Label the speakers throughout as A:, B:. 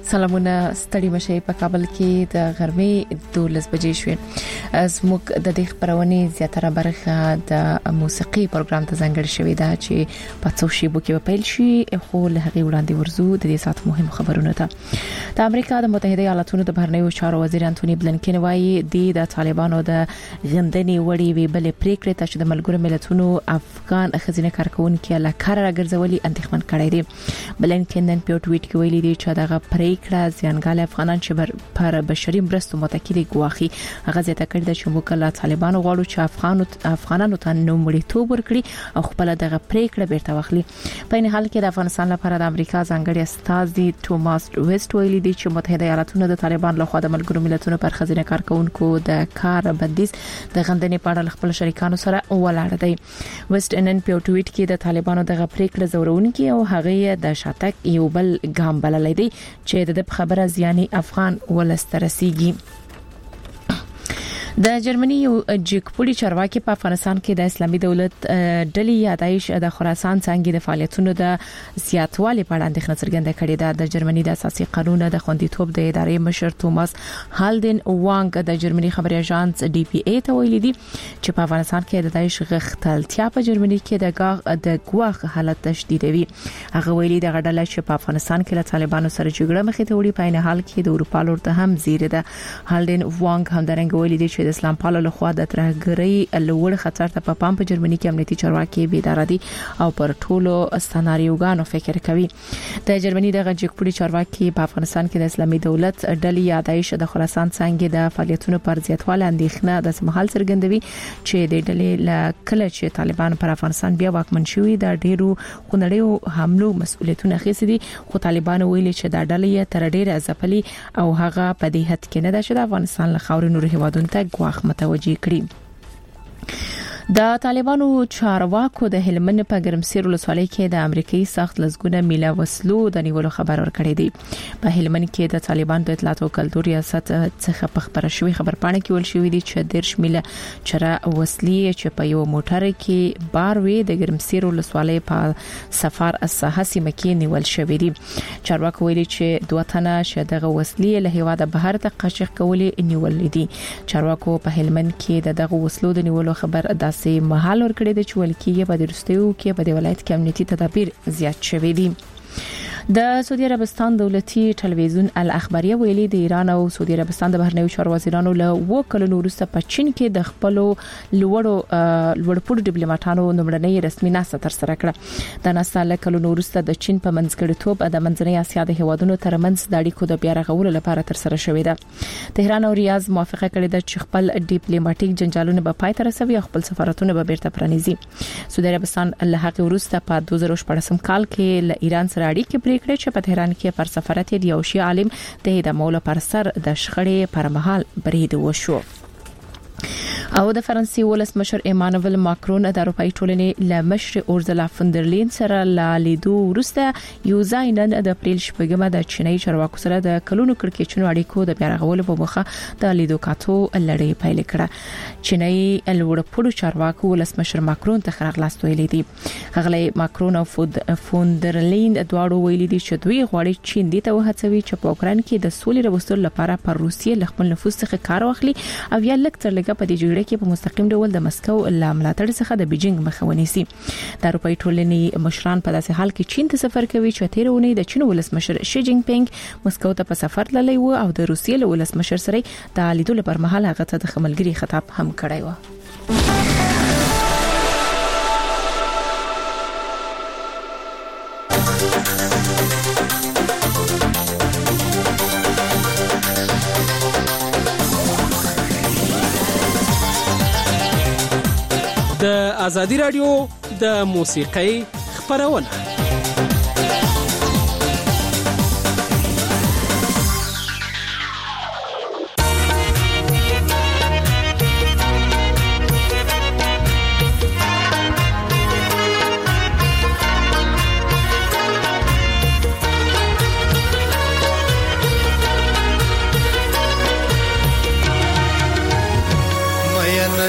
A: سلامونه ستړي مشه په کابل کې د غرمې 12 بجې شوې. زموږ د دې خبرونه زیاتره برخه د موسیقي پروګرام ته ځانګړې شوې ده چې په څو شیبو کې پیل شي، خو له هغه وړاندې ورزو د دې سات مهم خبرونه ته. د امریکا د متحده ایالاتونو د بهرنیو چارو وزیر انټونی بلنکن وايي د طالبانو د غندنې وړي وی بل پریکړه ته د ملګرو ملتونو افغان خزینه کارکونکو له کار راګرځولي اندېښمن کړی دی. بلنکن نن په ټویټ کې ویلي دی چې دغه پریکړه ځانګړي افغانان چې پر بشري مرستو متکی دي ګواخي. هغه زیاته کړی چې موږ له طالبانو غواړو چې افغانانو ته نومړیتوب ورکړي او خپل دغه پریکړه بیرته واخلي. په این حال کې د افغانستان لپاره د امریکا ځانګړي استازي توماس ویسټ ویلي دی چې متحده ایالاتونو د طالبان له خوا د ملګرو ملتونو پر خزینه کارکونکو د کار بندیز د غندنې په اړه خپل شریکانو سره ولاړ دی. ویسټ نن په ټویټ کې د طالبانو دغه پریکړه زورونکي او هغه د شاتک یو بل ګام بللی دی چې د خبره زیانی افغان ولسترسيږي. د جرمني یو جګپوړي چارواکي په افغانستان کې د اسلامي دولت ډلې یادایش د خراسان څنګه د فعالیتونو د زیاتوالي په اړه اندېښنه څرګنده کړې ده. د جرمني د اساسي قانون د خوندیتوب د ادارې مشر توماس هالدن وانګ د جرمني خبري اژانس ډي پی ای ته ویلي دي چې په افغانستان کې د داعش غختلتیا په جرمني کې د ګواخ حالت تشدیدوي. هغه ویلي د غډله چې په افغانستان کې له طالبانو سره جګړه مخې ته وړي په عین حال کې د اروپا لور ته هم زیره ده. هالدن وانګ هم درنګ ویلي دي چې د اسلام پالو له خوا د ترهګرۍ لوړ خطر ته په پام په جرمني کې امنیتي چارواکي بیدار دي او پر ټولو سناریوګانو فکر کوي. د جرمني د جګپوړي چارواکي په افغانستان کې د اسلامي دولت ډلې یادایش د خراسان څنګه د فعالیتونو پر زیاتواله اندېښنه د سمحال څرګندوي چې د ډلې له کله چې طالبان پر افغانستان بیا واکمن شوي د ډیرو خونړیو حملو مسؤلیتونه اخیستي دي، خو طالبان ویلي چې د ډلې تر ډیره ځپلي او هغه په دې حد کې نه ده چې د افغانستان له خاورې نور هیوادونو ته ګواښ متوجي کړي. د طالبانو چارواکو د هلمند په ګرمسیر ولسوالۍ کې د امریکایي سخت لزګونه میله وسلو د نیولو خبر ورکړی دی. په هلمند کې د طالبانو د اطلاعات او کلتور ریاست څخه په خبره شوی خبرپاڼه کې ول شوې دي چې 10 میله چره وسلې چې په یو موټر کې بار وي د ګرمسیر ولسوالۍ په سفر الساحه سیمه کې نیول شوې دي. چارواکو ویلي چې دوه تنه شدغه وسلې له هیواده بهر ته قاچاق کولې نیول دي. چارواکو په هلمند کې دغه وسلو د نیولو خبر سي محل ورکړی د چولکیه په درستیو کې په ولایت کې امنیتي تدابیر زیات شوي دي. د سعودي عربستان دولتي ټلویزیون الاخباریه ویلي د ایران او سعودي عربستان د بهرنیو چارو وزیرانو له وکړو وروسته په چین کې د خپل لوړپوړو ډیپلوماټانو نومړنۍ رسمي ناسته تر سره کړه. د ناسته له کلونو وروسته د چین په منځګړیتوب د منځنۍ اسیا د هیوادونو ترمنځ د اړیکو د بیا رغولو لپاره تر سره شوې ده. تهران او ریاض موافقه کړې ده چې خپل ډیپلوماټیک جنجالونه به پای ته رسوي او خپل سفارتونه به بیرته پرانیزي. سعودي عربستان له هغه وروسته په 2014 کال کې له ایران سره اړیکې پرې چې په تهران کې پر سفارت یو شي عالم د دموله پر سر د شخړې پر مهال برید وشو. او د فرانسې ولسمشر ایمانوئل ماکرون د اروپאי ټولنې له مشر اورزلا فوندرلین سره لیدو وروسته یو ځای نن د اپریل شپږمه د چینایي چارواکو سره د کلونو کړکېچونو اړیکو د بیا رغولو په موخه د لیدو کاتو لړۍ پیل کړه. چینایي لوړپوړو چارواکو ولسمشر ماکرون ته خراغلاست ویلي دي. غلې ماکرون او فوندرلین دواړو ویلي دي چې دوی غواړي چین دې ته وهڅوي چې په اوکران کې د سولې راوستلو لپاره پر روسیې له خپل نفوذ څخه کار واخلي او یا لکه تر لږه په دې جګړه کې په مستقیم ډول د مسکو له ملاتړ څخه د بیجینګ مخه ونیسي. د اروپאי ټولنې مشران په داسې حال کې چین ته سفر کوي چې تیرونه د چین ولسمشر شي جینګ پینګ مسکو ته په سفر تللی و او د روسیې له ولسمشر سره د لیدلو پر مهال هغه ته د خملګری خطاب هم کړی و.
B: د ازادي رادیو د موسیقۍ خبرونه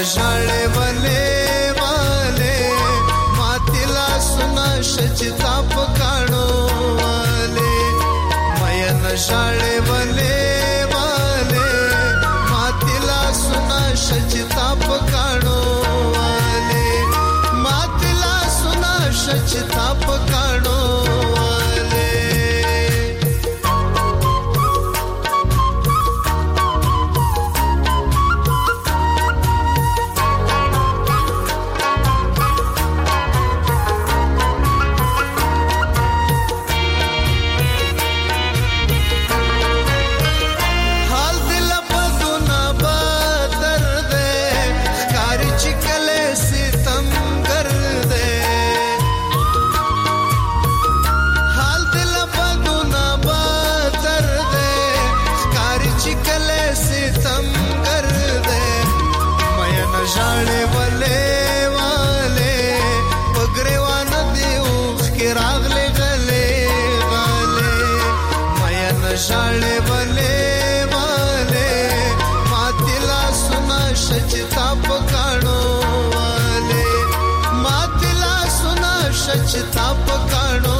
C: شجتا شچتا پکانو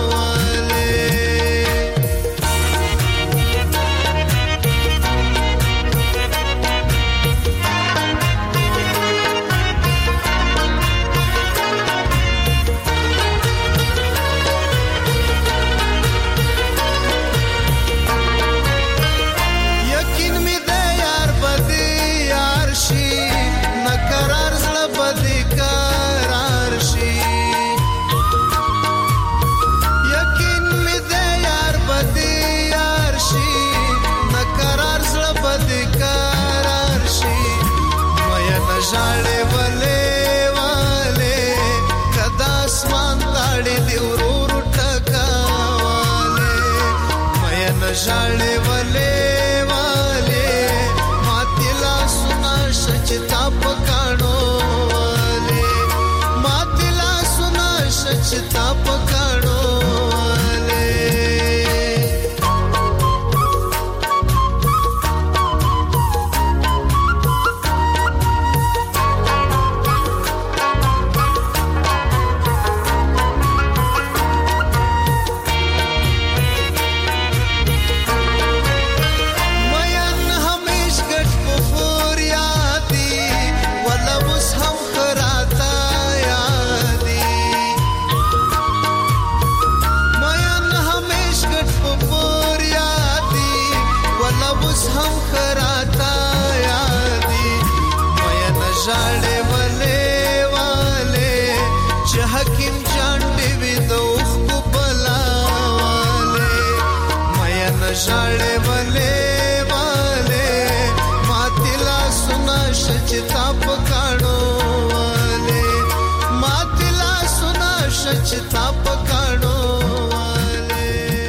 C: ژړې ولې والے کدا اسمان تاړي دی ورور ټکاواله مې نه ژړې ولې والے ماتلا سنا شچتا پکانو والے ماتلا سنا شچتا پکانو ژړې ولې والے ماتلا سنا شچتا پکانو والے ماتلا سنا شچتا پکانو والے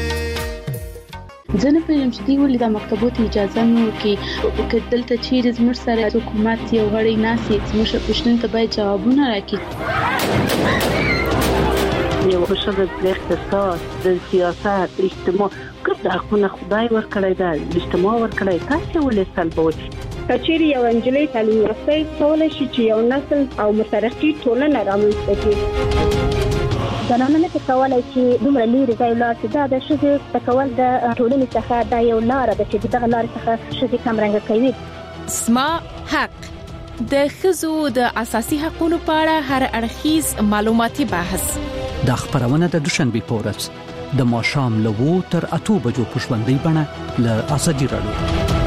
D: ځنه پېژم چې دی ولې د مکتبوت اجازه نو کې دلته چیرې زموږ سره حکومت یو غړی ناسي زموږ پښتون ته باید جوابونه راکړي
E: یو شته د اقتصاد د سیاست اجتماع کله حقونه خدای ورکړی دا اجتماع ورکړی تاسو ولې سلبوي
F: کچېری یو انجلۍ تعلیم یافته کولای شي چې یو نسل او مترقي ټولنه رامنځته کړي
G: زنانه نه کولای چې دومره لري ځای لاته دا د شذ تکول د ټولنې څخه دا یو لار ده چې دغه لار څخه شذ کمرنګ کوي
A: اسما حق د خزو د اساسي حقوقو په اړه هر اړخیز معلوماتي بحث
H: د خبرونه د دوشنبه پورس د ماشام لوو تر 8 بجو پښوندې بڼه ل ازادي رادیو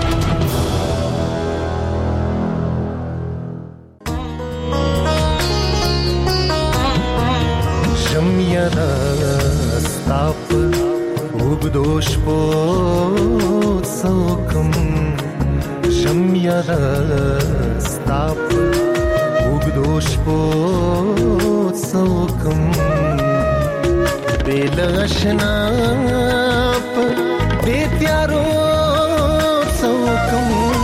C: شمیدا ستاپ وګدوش په څوکم شمیدا ستاپ وګدوش په څوکم بلغشنا په تیارو څوکم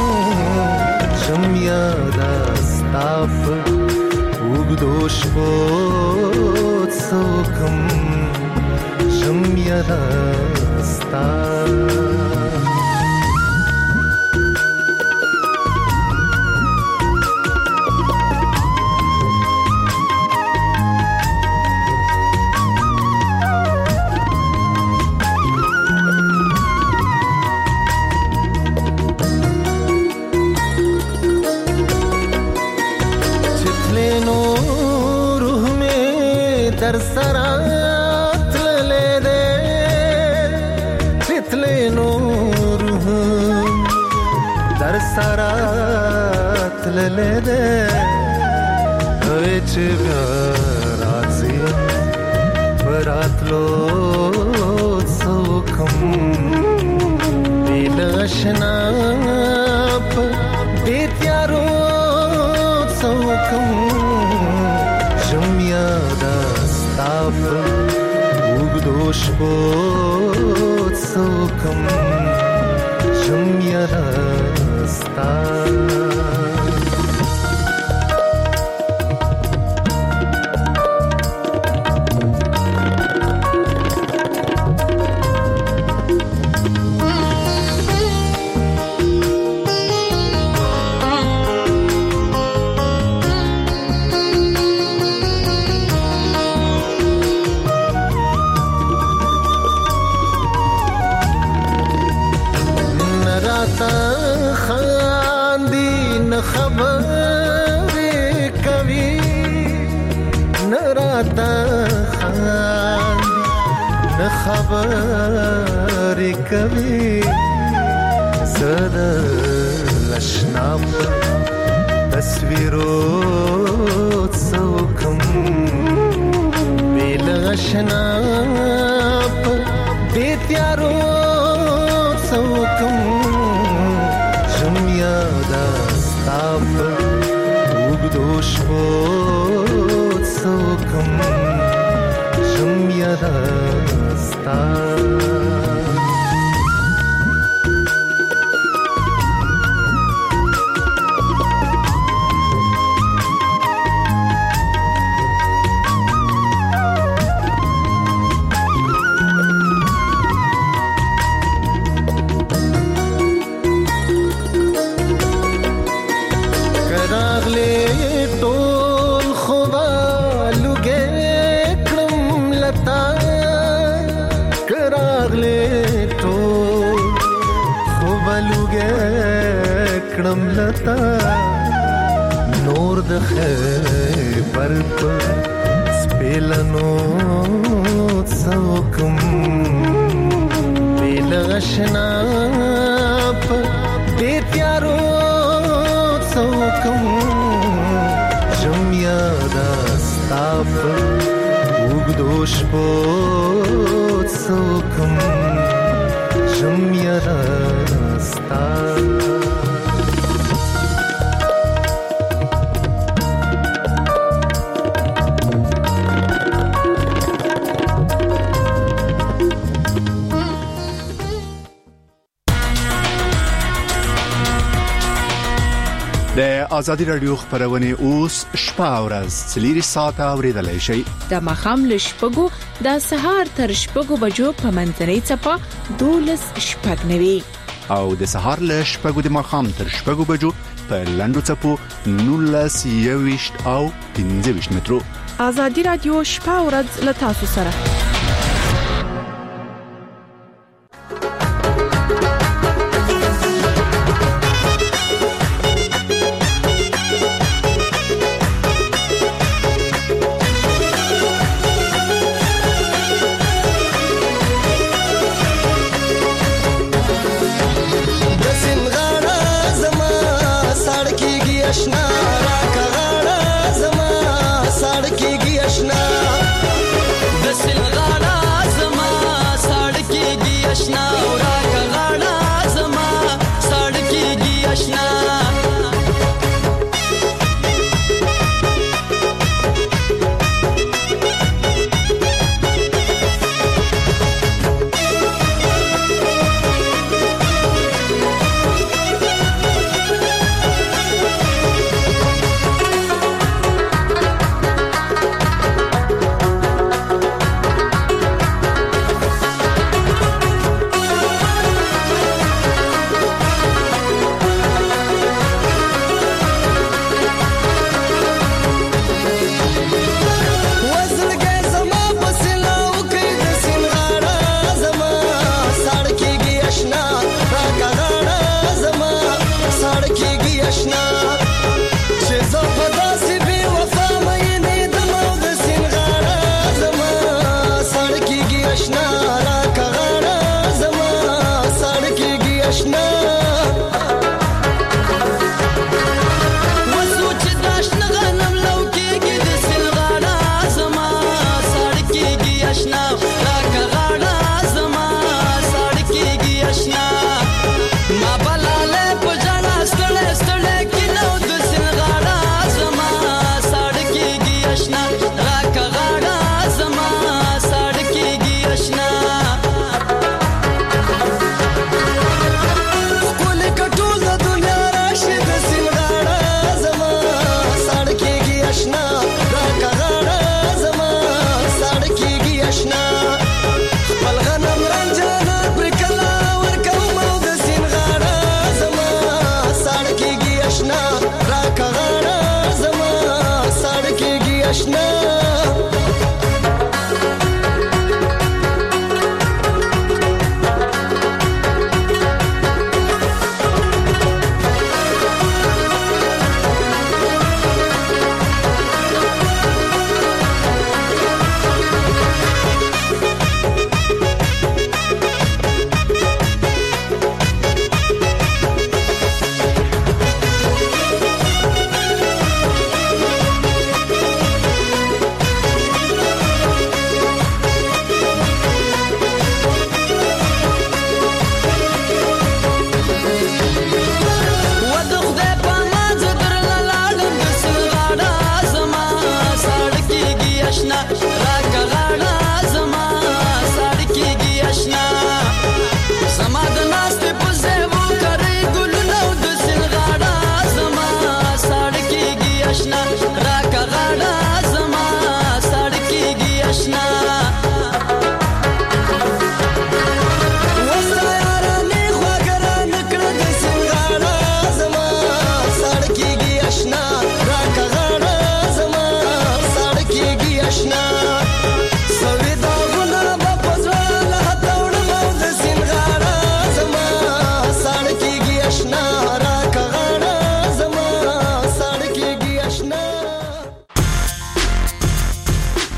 C: شمیدا ستاپ وګدوش په څوکم شمیدا ستاپ در سرات لده تتلی نور در سرات لده وچ رازی براتلو سوکم دل اشناپ بیتیارو سوکم شمیادا ستاپ وګدوش په څوکم شمیادا ستاپ راته خاندي نه خبرې کوي زده لشنا په تصویرو څوکم بیل غشنا په دې تیارو څوکم ژم یاده ستا په اوږدو شپو څوکم ژم یاده ستا نور د خیبر پر سپیلنو څوکم بیل غشنا په دې تیارو څوکم ژم یاده ستا په اوږدو شپو څوکم ژم یاده ستا
I: د ازادي رادیو خبرونه اوس شپه او ورځ 3 ساعته اوریدلای شي
A: د مخام له شپږو د سهار تر شپږو بجو په منځنۍ چپه 12 شپږ نوي
I: او د سهار له شپږو د مخام تر شپږو بجو په لندو چپو 19 او 15 مترو.
A: ازادي رادیو شپه او ورځ له تاسو سره.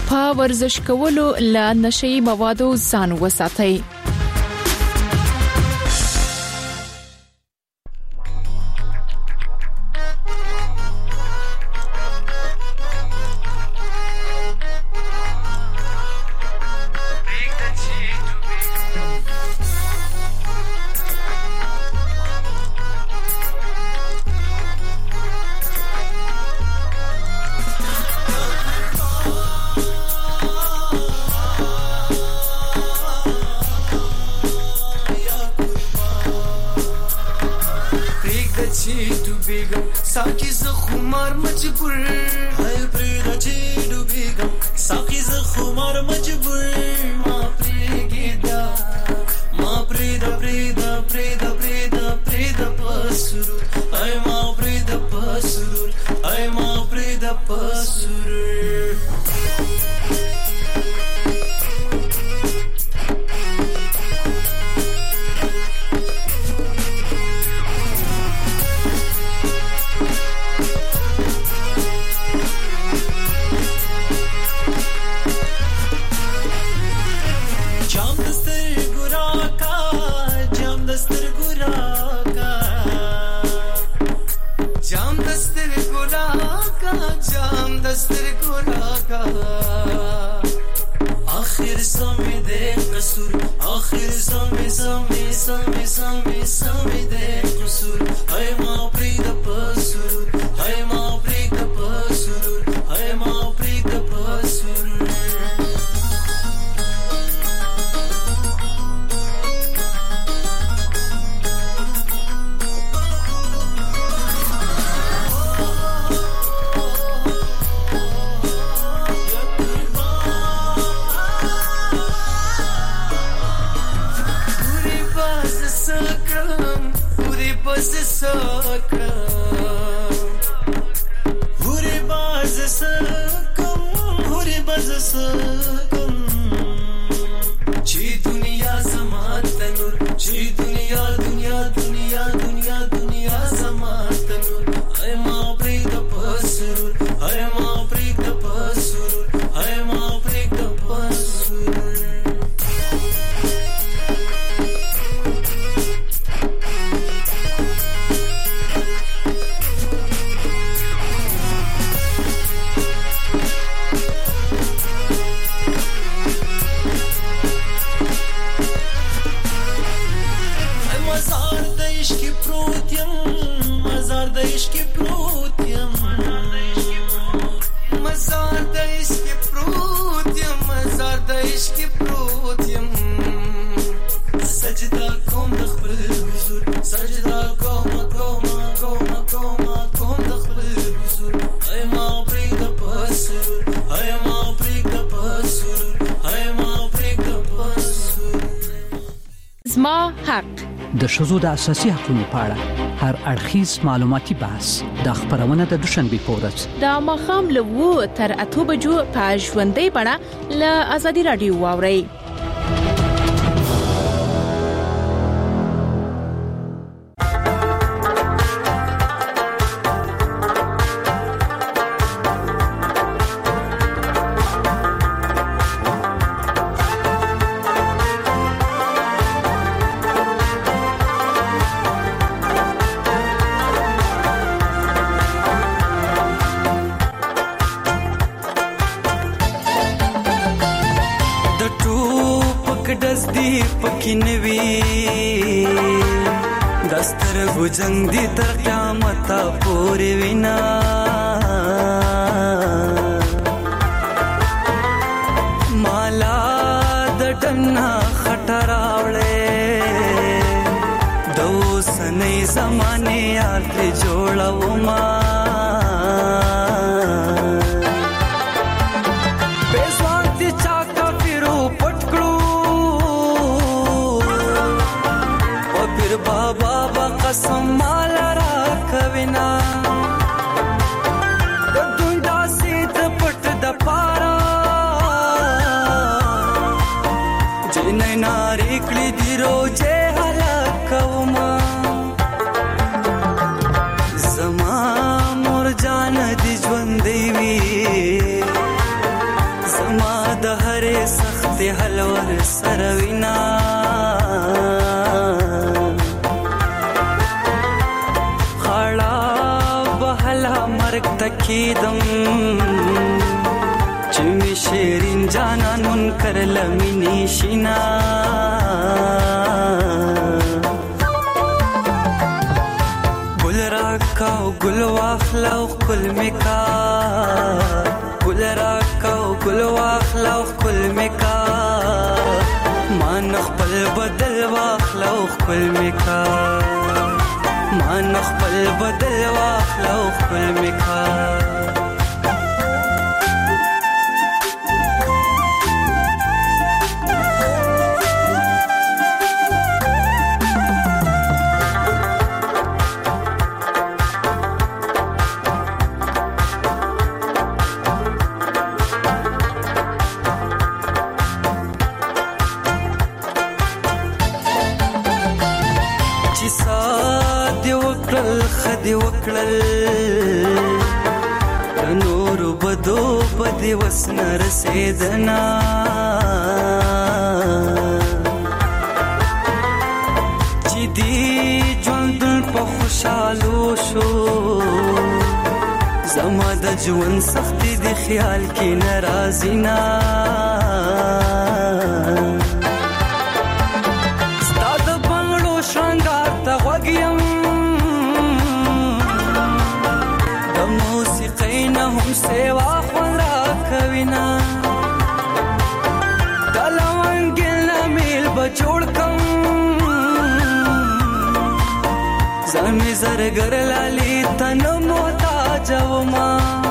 A: په ورزش کولو له نشي موادو ځان وساتئ.
H: د ښځو د اساسي حقوقو په اړه هر اړخیز معلوماتي بحث د خبرونه د دوشنبه په ورځ
A: د ماښام له 2 تر 8 بجو په ژوندۍ بڼه له ازادي رادیو واورئ.
J: जंग दी तर क़यामत पूरी विना माला दटना खटरावले दो सने ज़माने यार ते जोड़ा उमा बेस्वार्थ चाका फिरो पटकड़ू और फिर बाबा कसम माला राखविना दुंडा सीत पट द पारा जिने नारी कली दिरो जे हलकवमा जमा سخت حل ور سروینا خړا بهلا مرګ تکیدم چې می شیرین جانان منکر لمینی شینا ګل راکاو ګل واخلاو کل میکا ګل راکاو ګل واخلاو کل میکا مان خپل بدل واخلاو کل میکا مان خپل بدل واخلاو کل میکا خدي وکړل نور بدو بدی وسن رسیدنا چې دی ژوند په خوشالو شو زما د ژوند سختي د خیال کې ناراضی نا ستاد بنگلو شنګار ته وګیم هم سیوا خورا کوینا دلوانگل میل بچوڑ کم زمی زرگر لالی تن موتا جوما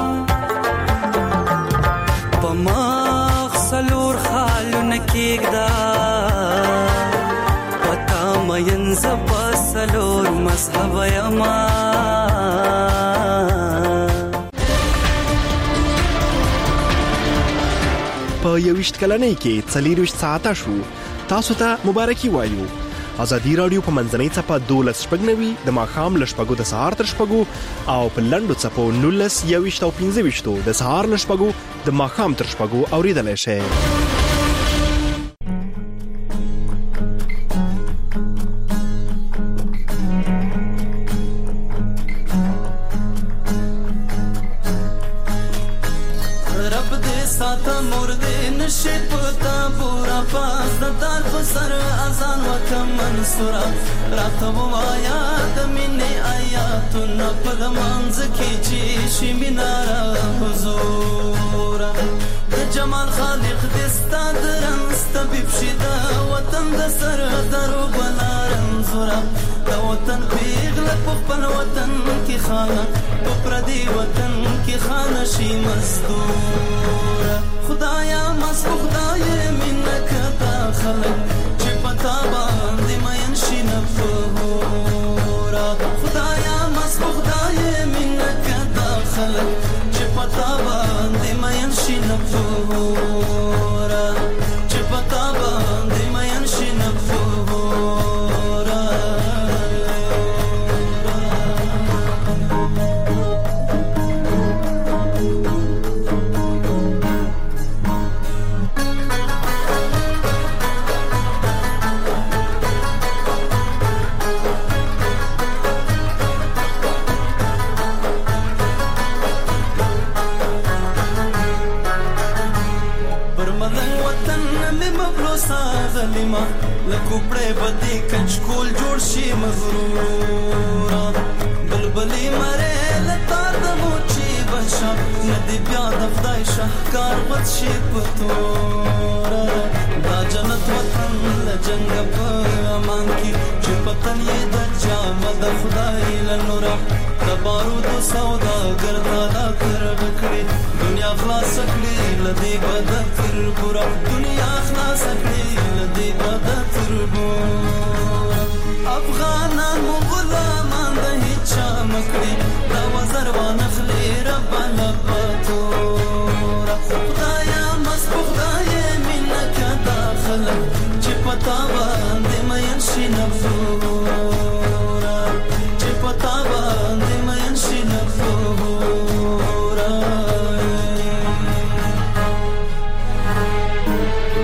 J: پماغ سلور خالو نکیگ دا پتا مین زبا سلور مذہب یما
K: په 21 کلنۍ کې 40 ساعته شو تاسو ته مبارکي وایو ازادي رادیو په منځنۍ صفه 12 شپږنوي د ماښام ل شپږو د سهار تر شپږو او په لنډو صفو 19 21 او 15 د سهار ل شپږو د ماښام تر شپږو اوریدلای شئ
J: راته وایا د مینې آیاتونه په منځ کې چې شي میناره حضور د جمال خالق دې ستاد رنګ طبيب شي د وطن د سر درو بلارن زورا د وطن پیغله په خپل وطن کې خانه په پردي وطن کې خانه شي مزدور خدایا مست خدای منک تا خلق چې پتا باندې مین شي نفورا خدایا مست خدای منک تا خلق چې پتا باندې مین شي نفورا چې پتا باندې مین شي نفورا ظالما لکوپړې بدی کچکول جوړ شي مغرورا بلبلی مره لتا د موچی بشا ندی بیا د خدای شهکار بد شي پتورا دا جنت وطن لجنګ په امان کی چې پتن یې د جام د خدای لنورا د بارود سودا ګرځالا کر وکړي دنیا خلاص کړي لدی بد تر پورا دنیا خلاص کړي لدی بد تر پورا افغانان غلامان د هیڅ مکړي دا وزر ونخلي رب لپتورا خدایا مست خدای منک داخله چې پتا باندې مین شي نفورا چې پتا باندې مین شي نفورا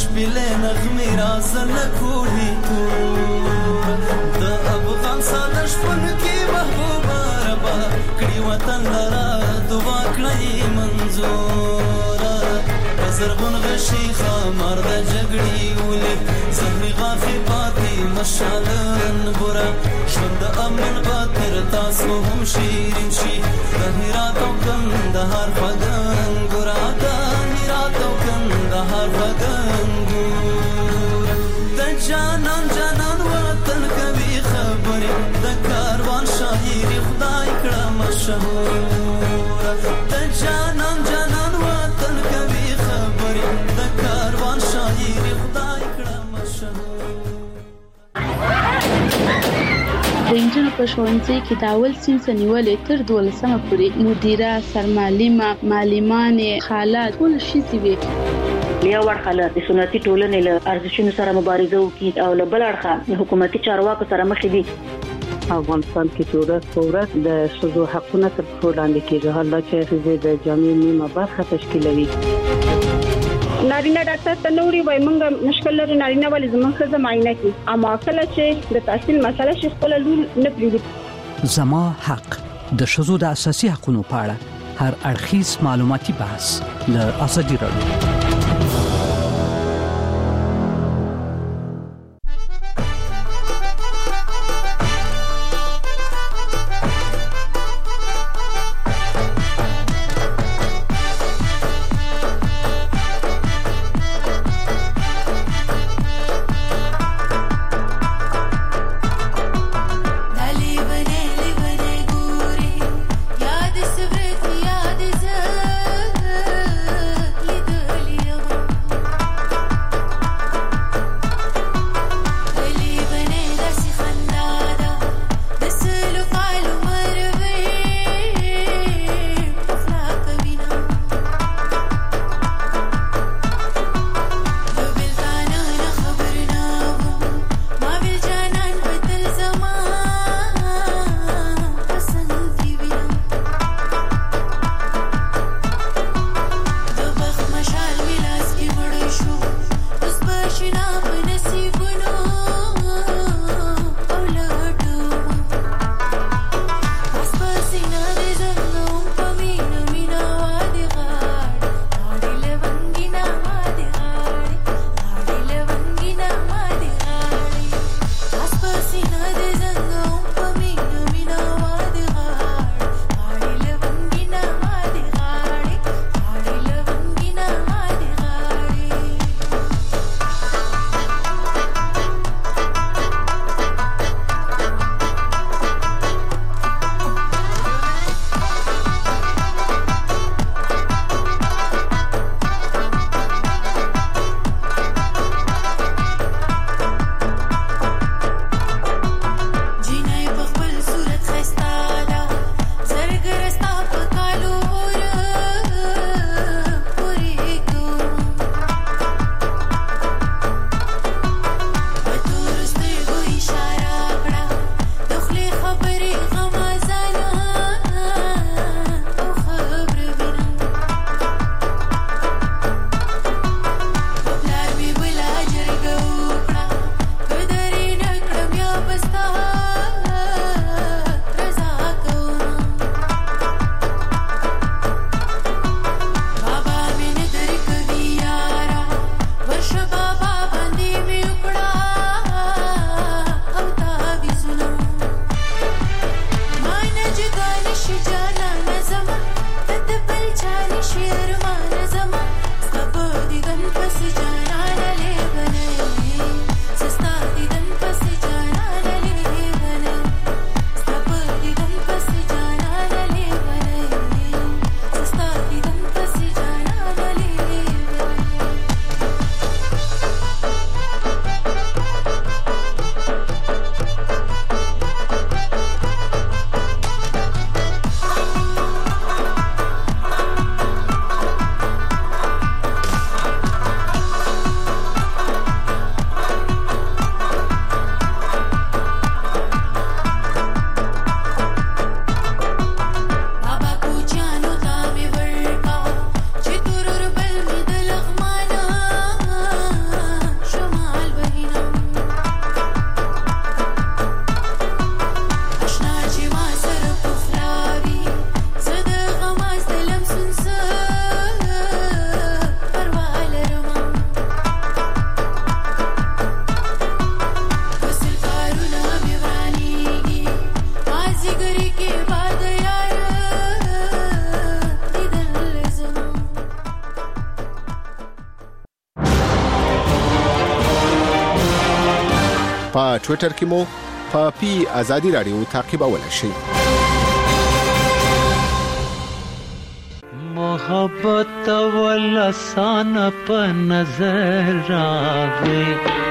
J: شپلې نغمې رازل کوړې تور د افغان ساده شپن کې محبوبه ربا کړي وطن لرا دعا کړی منظور زرغون غشي خمر د جګړې ولې زهري غافي پاتې مشالن ګورا ژوند امن باتر تاسو هم شیرین شي د هرات او کندهار فدان ګورا د هرات او کندهار فدان ګورا د جانان جانان وطن کوي خبرې د کاروان شاعري خدای کړه مشهور د جانان جانان وطن کوي خبرې د کاروان شاعري خدای کړه مشهور
D: د انجنونو په ښوونځي کې د اول صنف نیولې تر 12مه پورې مدیره سرمعلمه معلمانې خالات ټول شي وي
E: یو ورخاله د سنتي ټولنې له ارزښتونو سره مبارزه وکړي او له بل اړخه حکومتي چارواکو سره مخ دي.
L: افغانستان کې ورځ په ورځ د ښځو حقونه تر پښو لاندې کېږي، حالات چې د جامعې نیمه برخه تشکیلوي.
F: نارینه ډاکټر ته نوري وای مونږ مشکل لري نارینه ولې زموږ ښځه معاینه کوي، اما کله چې د تحصیل مسله شي خپل لور نه پریږدي.
H: زما حق د ښځو د اساسي حقوقو په اړه هر اړخیز معلوماتي بحث له ازادي راډیو.
M: याद
I: په ټوئیټر کې مو په پی آزادی رادیو تعقیبولای شئ.
M: محبت ولسان په نظر راغی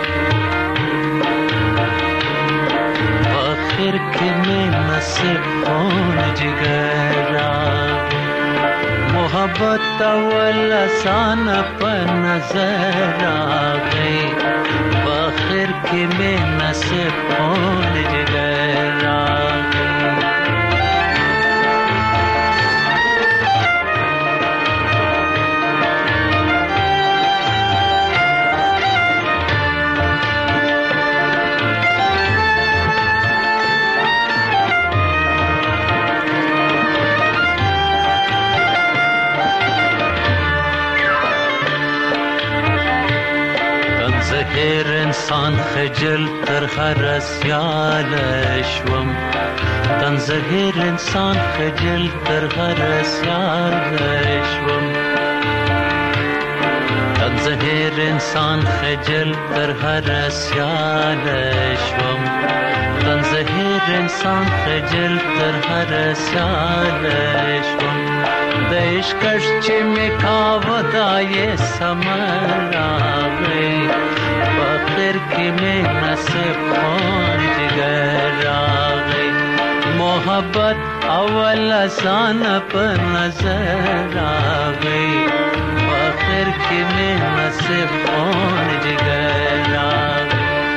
M: آخر کې مې نصیب خون جگر راغی محبت ولسان په نظر راغی آخر کې مې نصیب خون جگر راغی هر انسان خجل تر هر سیال شوم تنزهر انسان خجل تر هر سیال شوم تنزهر انسان خجل تر هر سیال شوم تنزهر انسان خجل تر هر سیال شوم د عشقش چې می کاوه دای سمر راغی آخر کې مې نصیب خون جگر راغی محبت اول آسان په نظر راغی آخر کې مې نصیب خون جگر راغی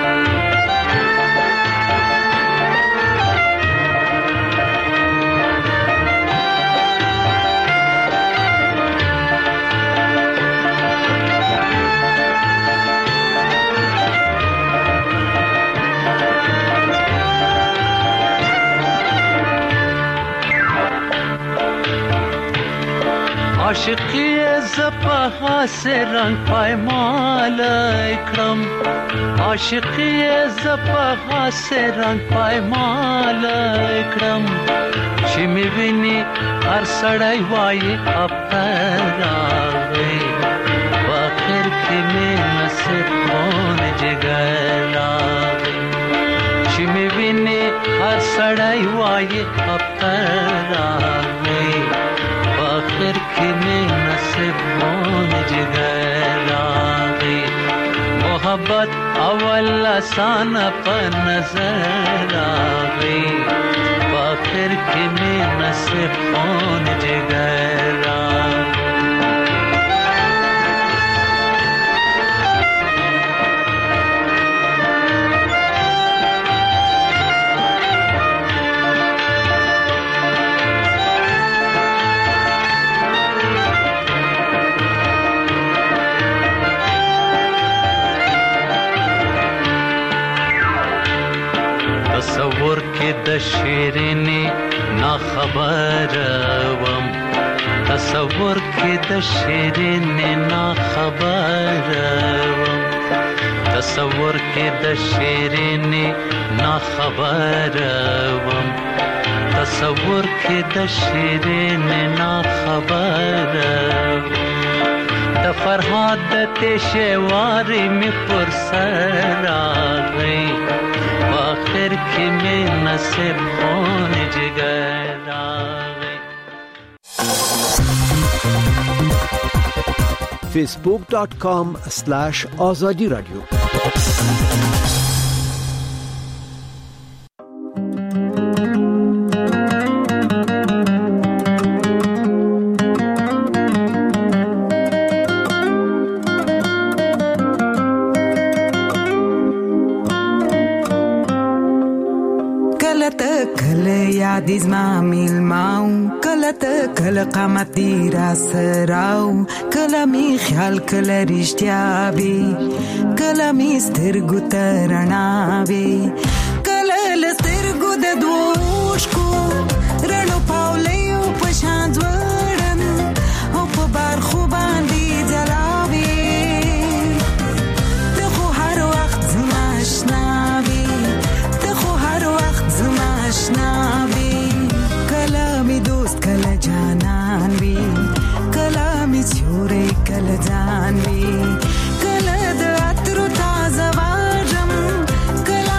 M: عاشقی زپا سے رنگ پایمال اکرم عاشقی زپا سے رنگ پایمال اکرم چې می ویني هر سړی وایي اپر راغی آخر کې مې نصیب خون جگر راغی چې می ویني هر سړی وایي اپر راغی آخر کې مې نصیب خون جگر راغی محبت اول آسان په نظر راغی آخر کې مې نصیب خون جگر راغی تصور کې د شیرینې نا خبر وم تصور کې د شیرینې نا خبر وم تصور کې د شیرینې نا خبر وم تصور کې د شیرینې نا خبر د فرهاد د تشواري می پر سر راغی آخر کې مې نصیب خون جگر راغی
N: facebook.com/azadi radio
O: دیز ما میل ماو کله ته کله قامتی را سراو کله می خیال کله رښتیا وی کله می سترګو ترنا وی کله لسترګو د دوش کو رڼو پاولیو پشان ورن او په بار خو باندې جلاوی ته خو هر وخت زما آشنا وی ته خو هر وخت زما آشنا وی کله می دوست کله جانان وی کله می چورې کله ځان وی کله د عطر تازه واجم کله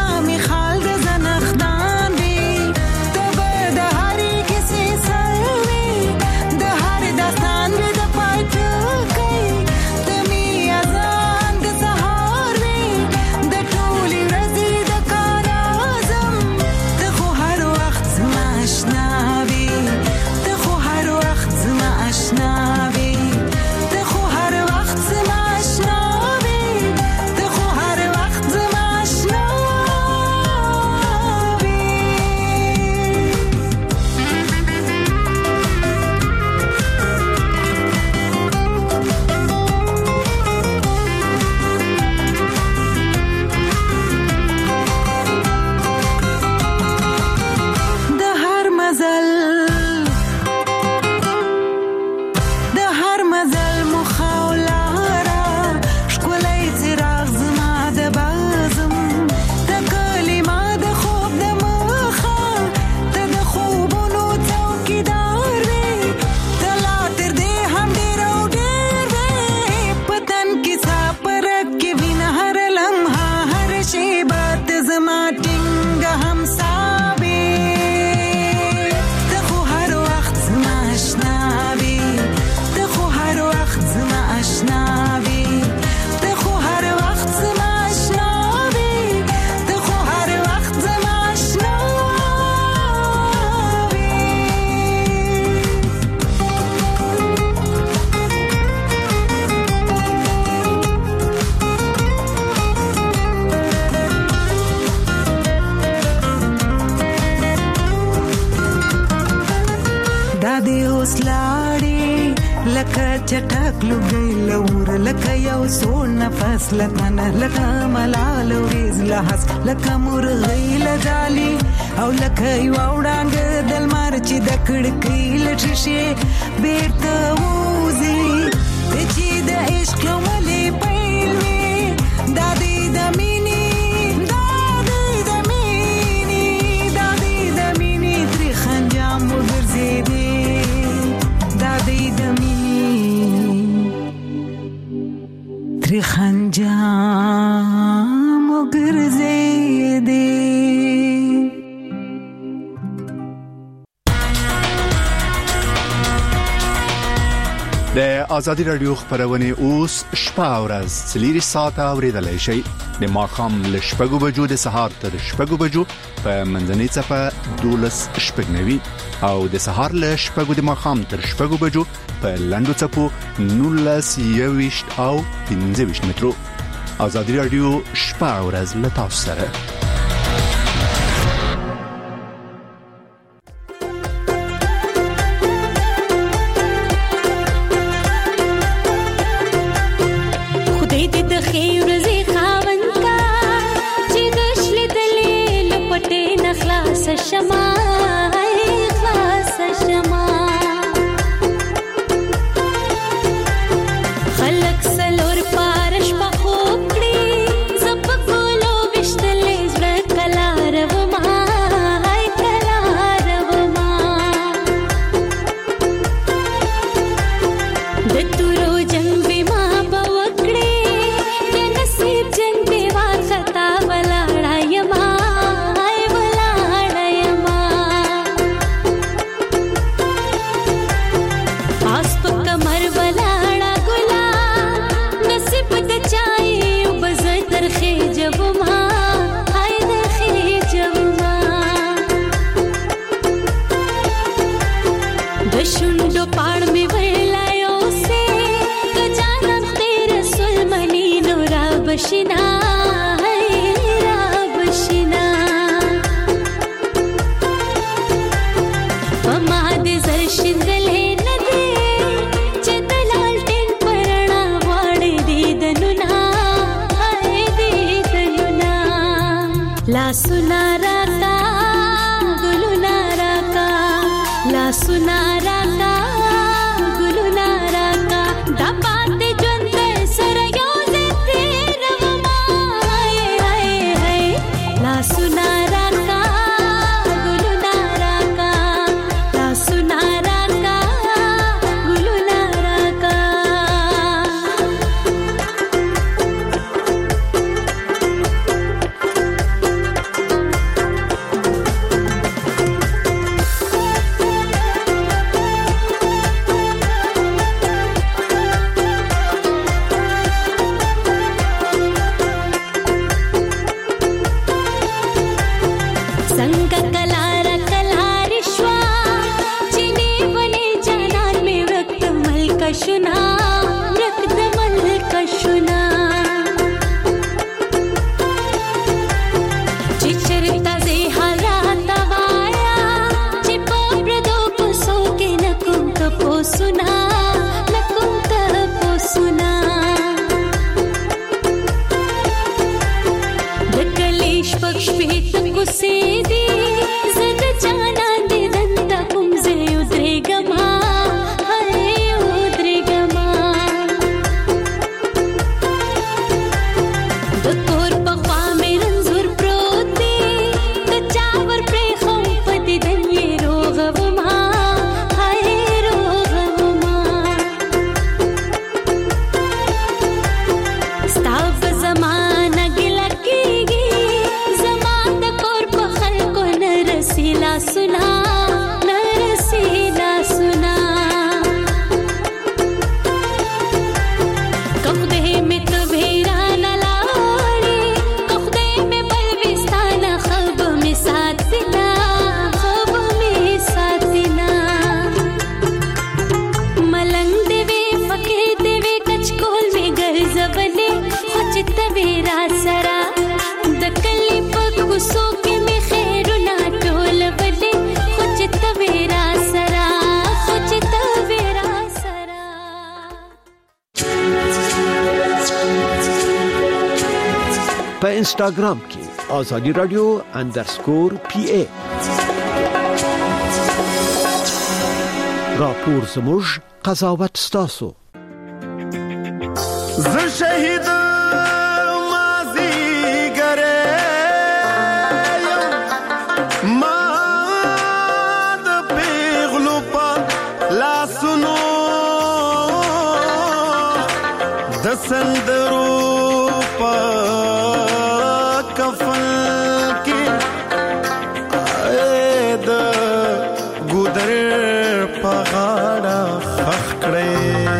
O: چټک لګي لور لکه یو سوړ نفس لتنه لکه ملال ورز لحس لکه مرغی لجالي او لکه یو وړاندې دل مار چې د کړکۍ لټشي بیرته وځي چې د عشق ولې پیلوي د دې د مینې د دې د مینې تر خنجام وګرځېدې د دې د تر خنجام وګرځېدې.
I: د ازادي رادیو خبرونه اوس شپه او ورځ 3 ساعته اوریدلای شئ د ماخام له شپږو بجو د سهار تر شپږو بجو په منځنۍ چپه 12:09 او د سهار له شپږو د ماخام تر شپږو بجو په لندو چپو 19:20 او 15 مترو. ازادي رادیو شپه او ورځ له تاسو سره.
N: زما د کور په خلکو په انستګرام کې آزادی رادیو _PA. راپور زموږ قضاوت ستاسو.
C: ز شهید مازی ګره ما د پیغلو په لاسونو د سندرو په کفن کې د ګودر په غاړه خخ کړې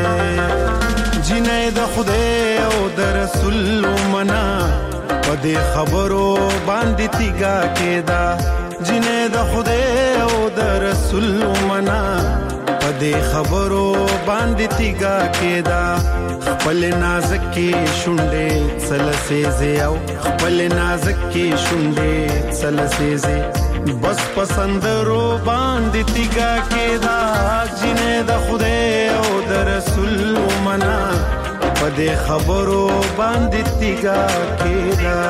C: جنې د خدای او د رسول منا په دې خبرو باندې تیګه کېدا جنې د خدای او د رسول منا په دې خبرو باندې تیګه کېدا خپل نازکې شونډې سلسېزې او خپل نازکې شونډې سلسېزې بس پسندرو باندې تیګه کېدا جنې د خدای او د رسول منا په دې خبرو باندې تیګه کېدا.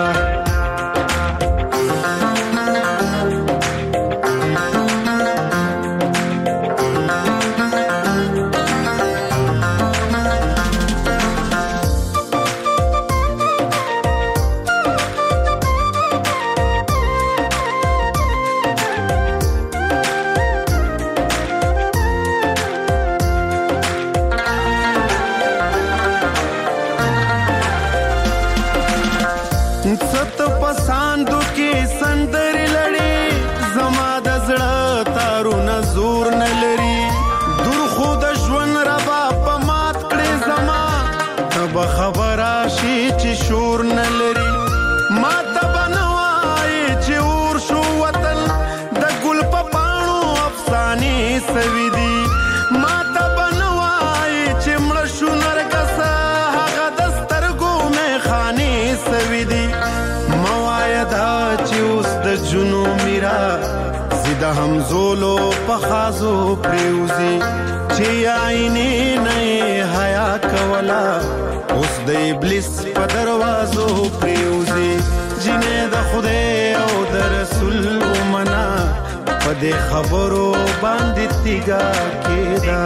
C: ست پساندو کې سندري لړې زما د زړه تارونه زور نه لري دور خود ژوند ربا په مات کړې زما تب خبره شي چې شور نه لري ما تب نوای چې اور شو وطن د ګل په پاڼو افسانې سوي دي ما تب نوای چې مړ شو نرګس هغه د سترګو مې خانې سوي دي موایدا چې اوس د جنو میرا زیده همزولو پخازو پریوزی چې آئینه نه حیا کولا اوس د ابلیس په دروازو پریوزی جنې د خدای او د رسول منا په دې خبرو باندې تیګه کېدا.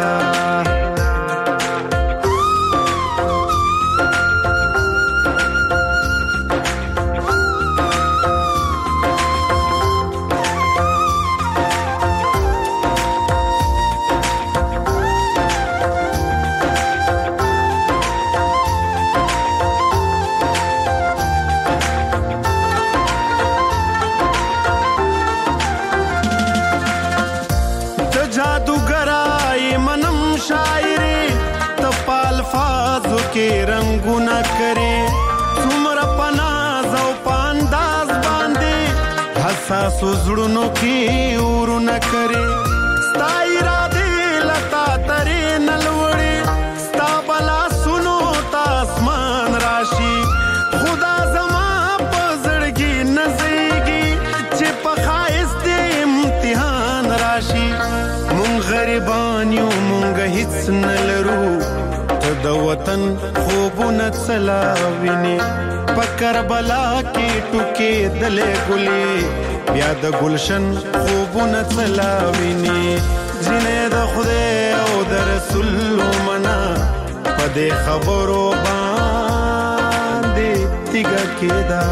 C: کې رنگونه کرے څومره پناز او پانداز باندې حساس زړونو کې ورونه کرے ستا اراده لتا ترې نلوړې ستا بلا سنو تا اسمان راشي خدا زما په زړګي نزيږي چې په خایست امتحان راشي مونږ غریبان یو مونږ هیڅ نلرو د وطن خوبونه څلاوینه په کربلا کې ټوکې دلې ګلې بیا د گلشن خوبونه څلاوینه جنې د خدای او د رسول منا په دې خبرو باندې تیګه کېدا.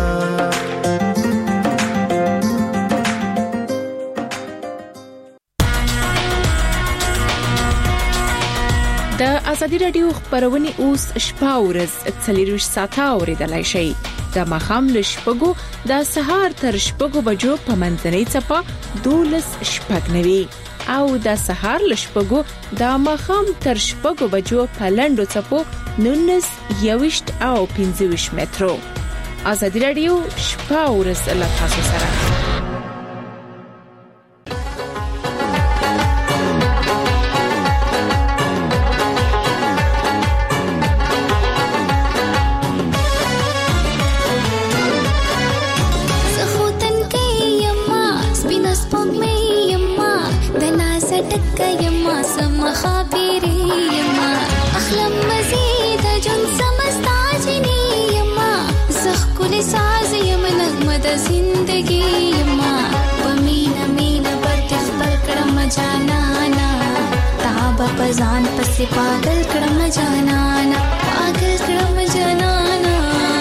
A: د ازادي رادیو خبرونه اوس شپه ورځ 24 ساعته اوریدلای شئ د مخام لشپګو د سهار تر شپګو بجو په منځنۍ چپه 12 شپګنوي او د سهار لشپګو د مخام تر شپګو بجو په لندو چپو 19 21 او 25 مترو. ازادي رادیو شپه ورځ له تاسو سره.
P: اخلم مزيد جن سمستعجني يما زخ كل साज یم نغمه د زندگی یما پمینا مینا برت خپل کړم جانانا تابه پزان پسې پاگل کړم جانانا پاگل کړم جانانا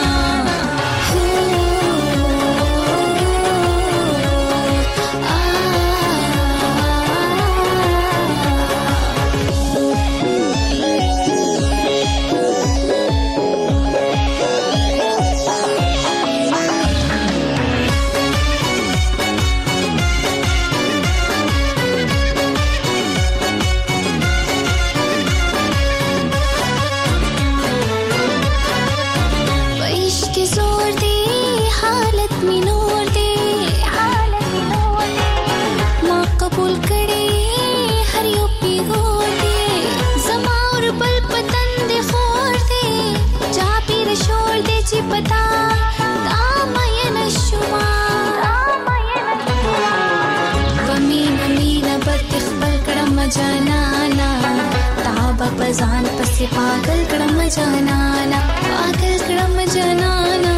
P: جانانا تابه پزان پسې پاگل کړم جانانا پاگل کړم جانانا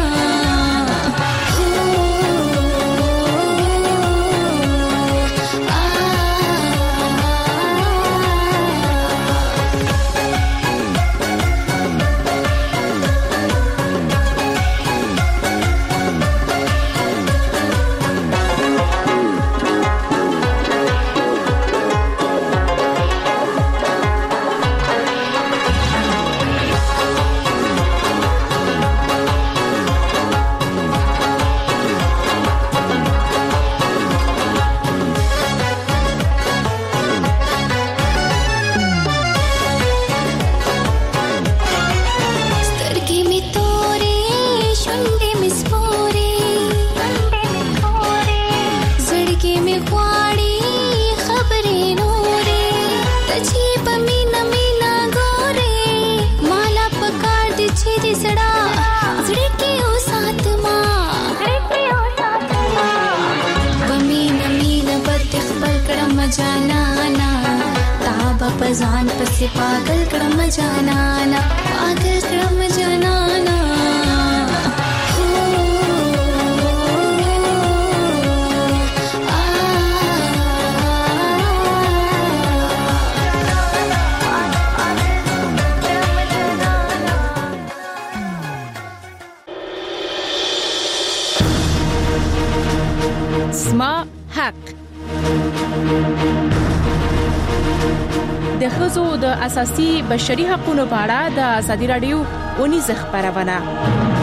P: پزان پسې پاگل کړم جانانا پاگل کړم جانانا
A: زما حق د ښځو د اساسي بشري حقوقو په اړه د ازادي رادیو ونیزه خبرونه